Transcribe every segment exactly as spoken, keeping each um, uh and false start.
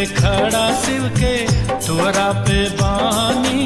से खड़ा शिव के द्वारा पे बानी।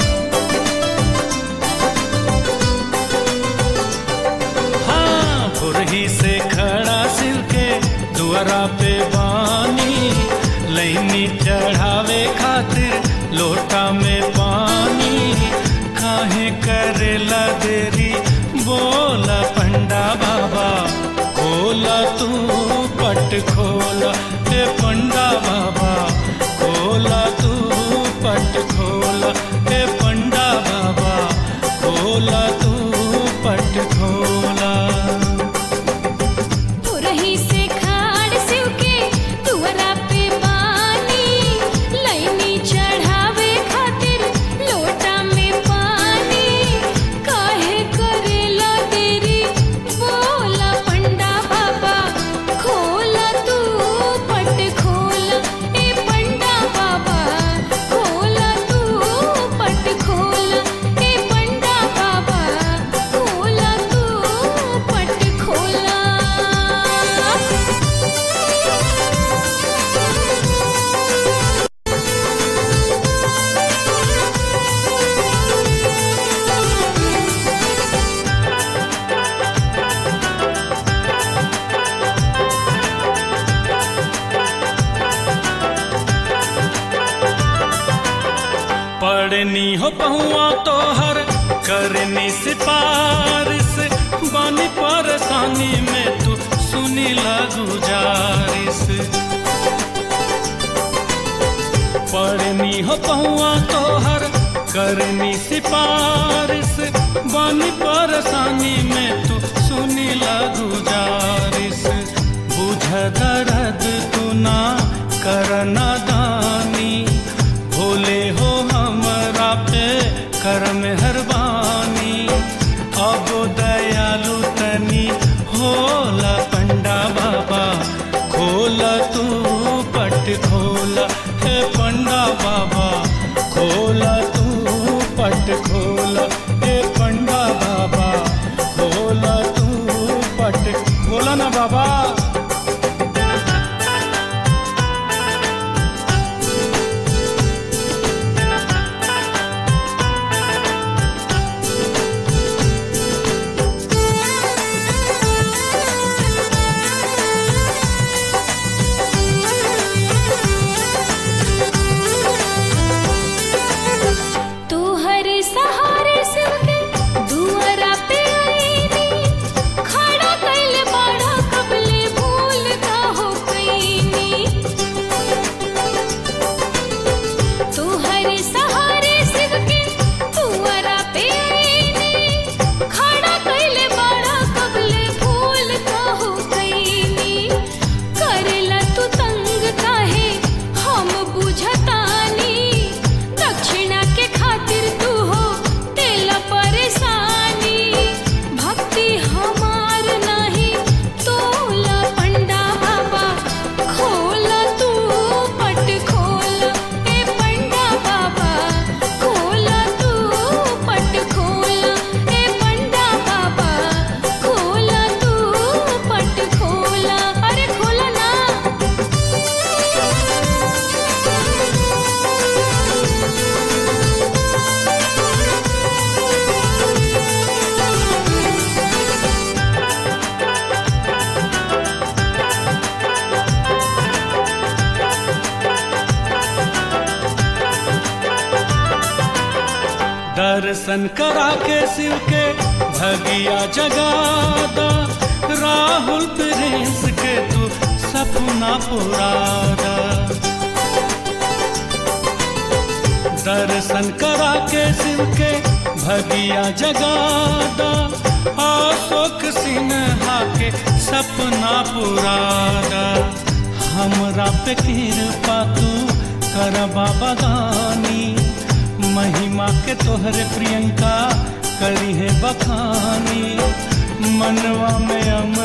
हाँ, भोरही से खड़ा शिव के द्वारा पे बानी। लैनी चढ़ावे खातिर लोटा में पानी। काहे करेला देरी बोला पंडा बाबा, खोला तू पट खोला हे पंडा बाबा, खोला तू पट खोला हे पंडा बाबा, खोला तू पट खोला। पुरही से खाड़ शिव के द्वारा पे बानी। लैनी चढ़ावे खातिर लोटा में पानी। काहे करेला देरी बोला पंडा बाबा, खोला तू पट खोला ए पंडा बाबा, खोला तू पट खोला ए पंडा बाबा, खोला तू पट खोला। पड़नी हो पहुआ तोहर करनी सिफारिश। बानी परेशानी में तू सुनी ला गुजारिश। पड़नी हो पहुआ तोहर करनी सिफारिश। बानी परेशानी में तू सुनी ला गुजारिश। बुझ दर्द तू ना करना दानी। भोले हो हमरा पे कर मेहरबानी। अब दयालु तनी होला पंडा बाबा, खोला तू पट खोला हे पंडा बाबा, खोला तू पट खोला हे पंडा बाबा, खोला तू पट खोला ना बाबा। तू हरे सहारे शिव के दुआरा पे आईनी। खड़ा कैले बाड़ा कबले भूल का हो गईनी। तू हरे सहारे शिव के दुआरा पे आईनी। खड़ा कैले बाड़ा कबले भूल का हो गईनी। करेला तू तंग काहे हम बुझतानी। दक्षिणा के खातिर तू हो तेला परेशानी। भक्ति हमार नहीं तोला पंडा बाबा, खोला तू पट खोला ए पंडा बाबा, खोला तू पट खोला ए पंडा बाबा, खोला तू पट खोला। अरे खोला ना। दर्शन करा के शिव के भगिया जगादा। राहुल प्रिंस के तू सपना पुरादा। दर्शन करा के शिव के भगिया जगादा। अशोक सिन्हा के सपना पुरादा। हमरा पे कृपा तू कर बाबा गानी। महिमा के तोहरे प्रियंका करी है बखानी। मनवा में अमृत